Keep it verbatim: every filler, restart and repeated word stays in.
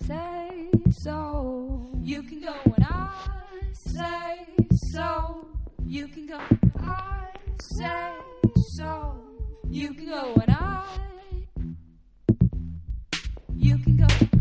say so. You can go when I say so. You can go when I say so. You can go when I. You can go.